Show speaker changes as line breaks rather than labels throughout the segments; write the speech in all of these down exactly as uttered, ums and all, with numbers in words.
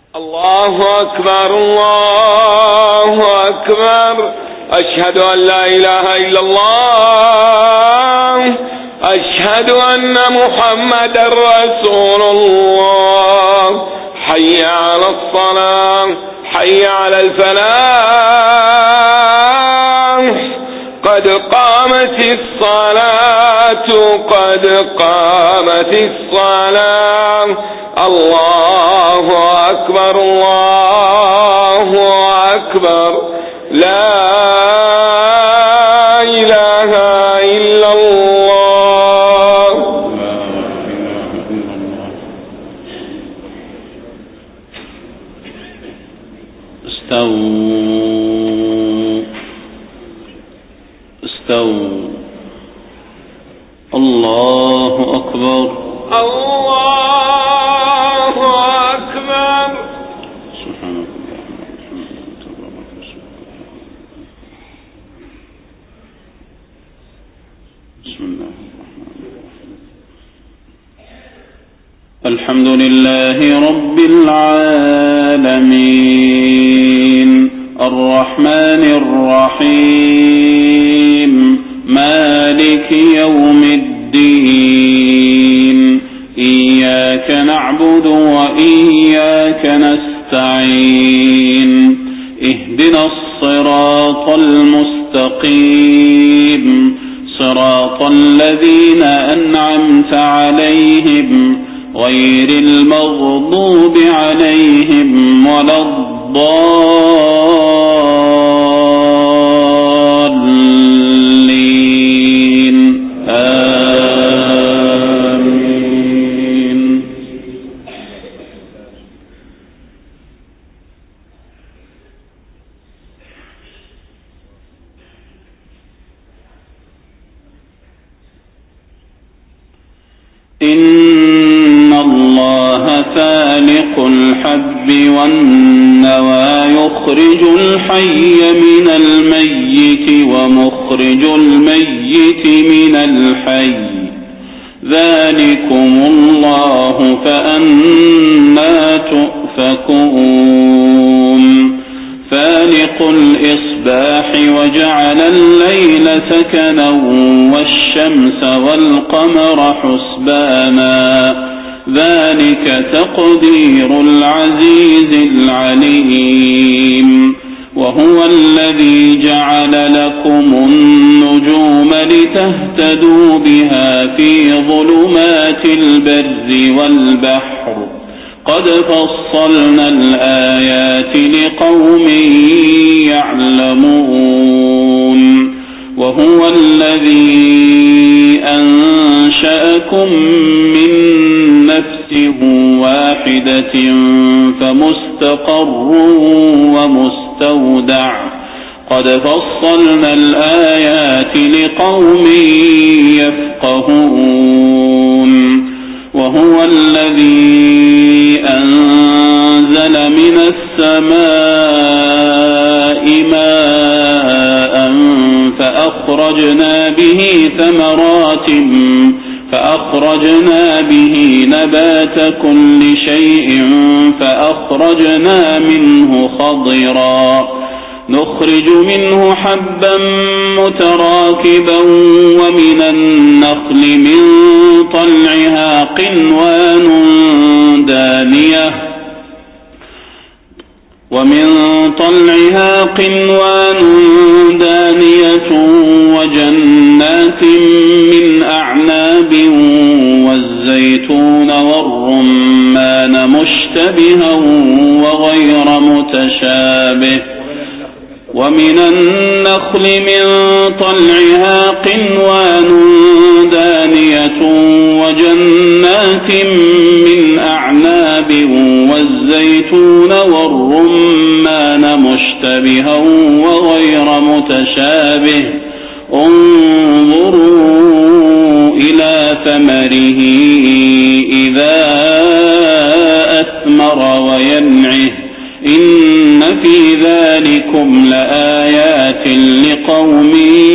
الله أكبر الله أكبر. أشهد أن لا إله إلا الله. أشهد أن محمدا رسول الله. حي على الصلاة حي على الفلاح. قد قامت الصلاة قد قامت الصلاة. الله أكبر الله أكبر. لا إله إلا الله.
استووا استووا. الله أكبر
الله أكبر.
سبحانك بسم الله الحمد لله رب العالمين الرحمن الرحيم مالك يوم الدين. إياك نعبد وإياك نستعين. اهدنا الصراط المستقيم صراط الذين أنعمت عليهم غير المغضوب عليهم ولا الضالين. آمين. إن الله فالق الحب والنوى يخرج الحي من الميت ومخرج الميت من الحي ذلكم الله فأنى تؤفكون. فالق الإصباح وجعل الليل سكنا والشمس والقمر حسبانا ذلك تقدير العزيز العليم. وهو الذي جعل لكم النجوم لتهتدوا بها في ظلمات البر والبحر قد فصلنا الآيات لقوم يعلمون. وهو الذي أنشأكم من نفس واحدة فمستقر ومستودع قد فصلنا الآيات لقوم يفقهون. وهو الذي أنزل من السماء ماء فأخرجنا به ثمرات فأخرجنا به نبات كل شيء فأخرجنا منه خضرا نخرج منه حبا متراكبا ومن النخل من طلعها قنوان دانية ومن طلعها قنوان دانية وجنات من أعناب والزيتون والرمان مشتبها وغير متشابه ومن النخل من طلعها قنوان دانية وجنات من أعناب والزيتون والرمان مشتبها وغير متشابه انظروا إلى ثمره إذا أثمر وينعه إن في ذلكم لآيات لقوم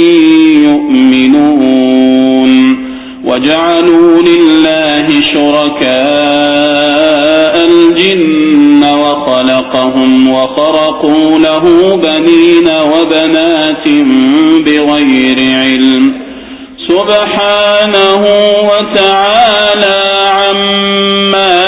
يؤمنون. وجعلوا لله شركاء الجن وخلقهم خلقهم وخرقوا له بنين وبنات بغير علم سبحانه وتعالى عما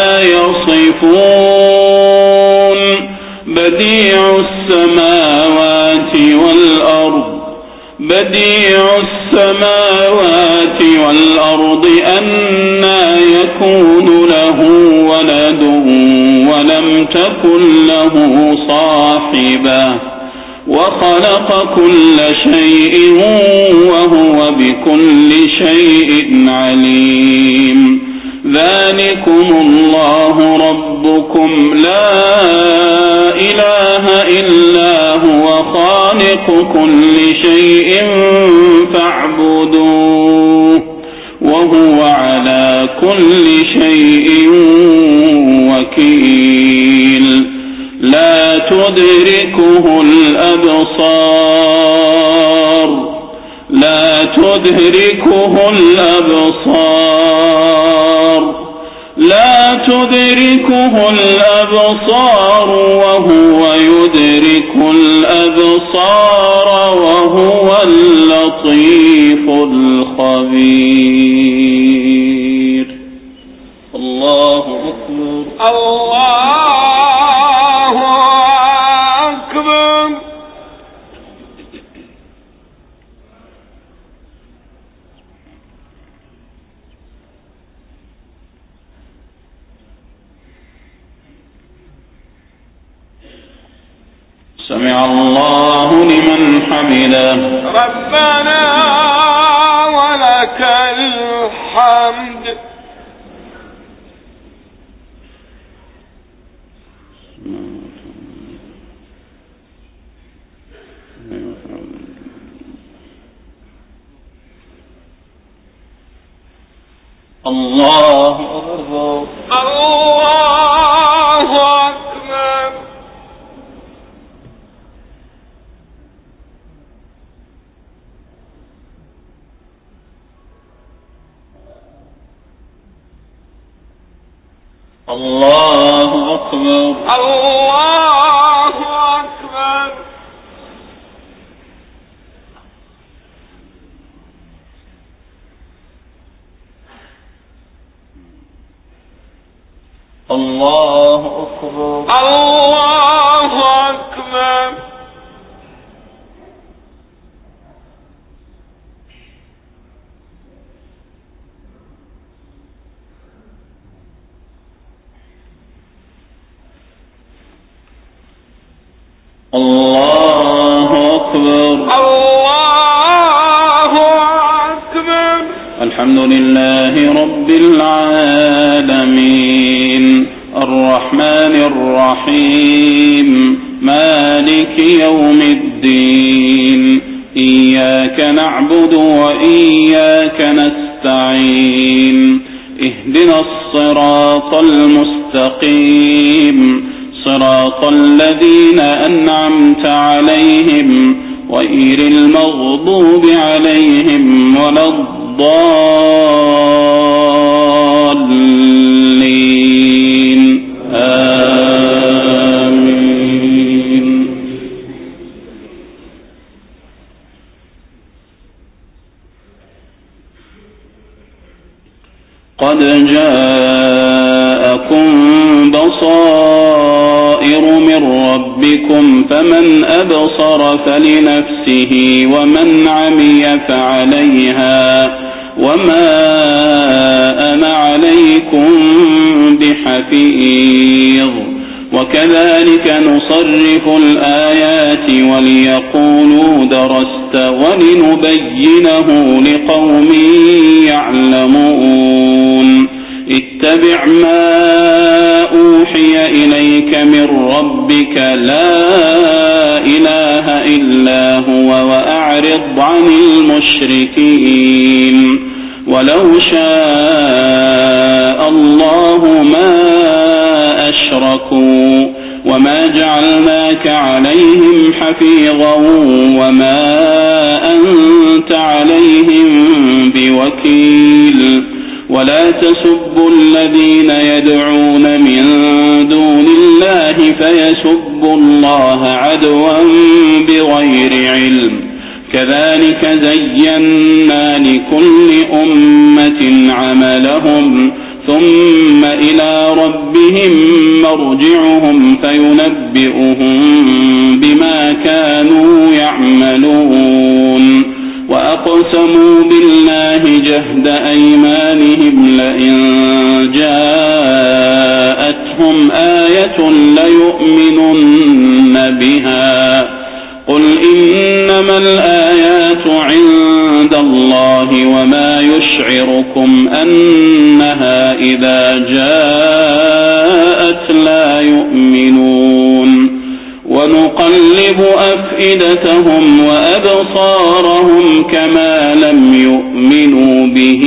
يصفون بديع السماوات والأرض بديع السماوات والأرض أنى يكون له ولد ولم تكن له صاحبة وخلق كل شيء وهو بكل شيء عليم ذلكم الله ربكم لا إله إلا هو خالق كل شيء فاعبدوه وهو على كل شيء وكيل لا تدركه الأبصار لا تدركه الأبصار لا تدركه الأبصار وهو يدرك الأبصار وهو اللطيف الخبير الله أكبر
الله أكبر
سمع الله لمن حمده
ربنا ولك الحمد
الله أكبر
الله أكبر
الله أكبر
الله أكبر
الله أكبر
الله أكبر
الله أكبر
الله أكبر
الحمد لله رب العالمين الرحمن الرحيم مالك يوم الدين إياك نعبد وإياك نستعين اهدنا الصراط المستقيم صراط الذين أنعمت عليهم غير المغضوب عليهم ولا الضالين آمين قد جاءكم بصائر من ربكم فمن أبصر فلنفسه ومن عمي فعليها وما أنا عليكم بحفيظ وكذلك نصرف الآيات وليقولوا درست ولنبينه لقوم يعلمون اتبع ما أوحي إليك من ربك لا إله إلا هو وأعرض عن المشركين ولو شاء الله ما أشركوا وما جعلناك عليهم حفيظا وما أنت عليهم بوكيل ولا تسبوا الذين يدعون من دون الله فيسبوا الله عدوا بغير علم كذلك زينا لكل أمة عملهم ثم إلى ربهم مرجعهم فينبئهم بما كانوا يعملون وأقسموا بالله جهد أيمانهم لئن جاءتهم آية ليؤمنن بها قل إنما الآيات عند الله وما يشعركم أنها إذا جاءت لا يؤمنون ونقلب أفئدتهم وأبصارهم كما لم يؤمنوا به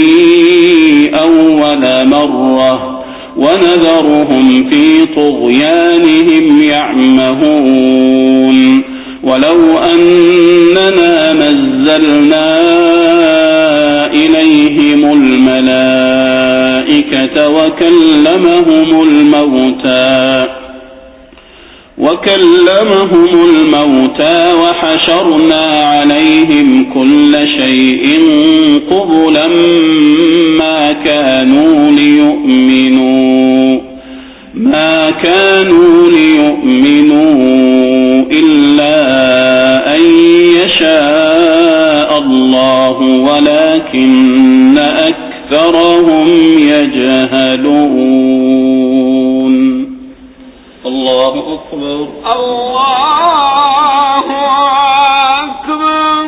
أول مرة ونذرهم في طغيانهم يعمهون ولو أننا نزلنا إليهم الملائكة وكلمهم الموتى وكلمهم الموتى وحشرنا عليهم كل شيء قبلا ما كانوا ليؤمنوا ما كانوا ليؤمنوا إلا أن يشاء الله ولكن أكثرهم يجهلون. الله أكبر.
الله أكبر.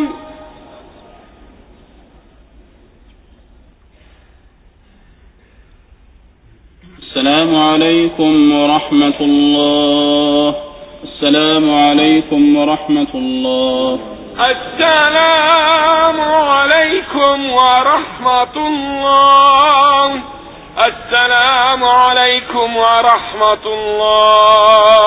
السلام عليكم ورحمة الله. السلام عليكم ورحمة الله.
السلام عليكم ورحمة الله. السلام عليكم ورحمة الله.